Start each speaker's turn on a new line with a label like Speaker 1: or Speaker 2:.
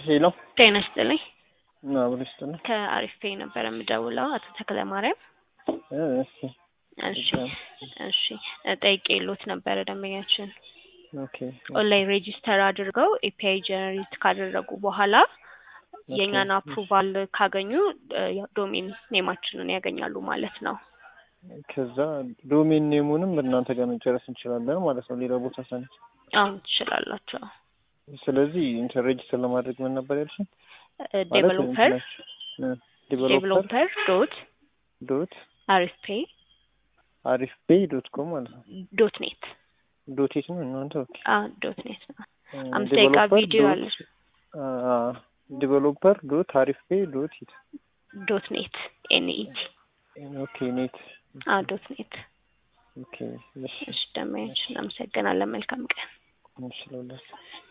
Speaker 1: ሄሎ
Speaker 2: ጤና ይስጥልኝ።
Speaker 1: አብሪስጥልኝ
Speaker 2: ከአሪፍ ፔይ ነበር የምደውለው አቶ ተክለ ማርያም።
Speaker 1: እሺ
Speaker 2: እሺ ጠይቄሎት ነበር ደንበኛችን
Speaker 1: ኦኬ
Speaker 2: ኦንላይን ሬጂስተር አድርገው ኤፒአይ ጀነሬት ካደረጉ በኋላ የኛን አፕሩቫል ካገኙ ዶሜን ኔማችንን ያገኛሉ ማለት ነው።
Speaker 1: ከዛ ዶሜን ኔሙንም እናንተ ጋር መጨረስ እንችላለን ማለት ነው። ሌላ ቦታ ሳንት
Speaker 2: አሁን ትችላላችሁ።
Speaker 1: ስለዚህ ሬጂስተር ለማድረግ ምን ነበር ያልሽኝ?
Speaker 2: ዴቨሎፐር ዶት
Speaker 1: arifpay.com ማለት ነው።
Speaker 2: ዶት ኔት
Speaker 1: ነው እናንተ? ኦኬ
Speaker 2: ዶት ኔት ነው። አምስቴካ ቪዲዮ አለ።
Speaker 1: developer.arifpay.it
Speaker 2: ዶት ኔት ኤንኢቲ
Speaker 1: ኦኬ ኔት
Speaker 2: ዶት ኔት
Speaker 1: ኦኬ።
Speaker 2: እሺ ደማችን አመሰግናለን። መልካም ቀን።
Speaker 1: እሺ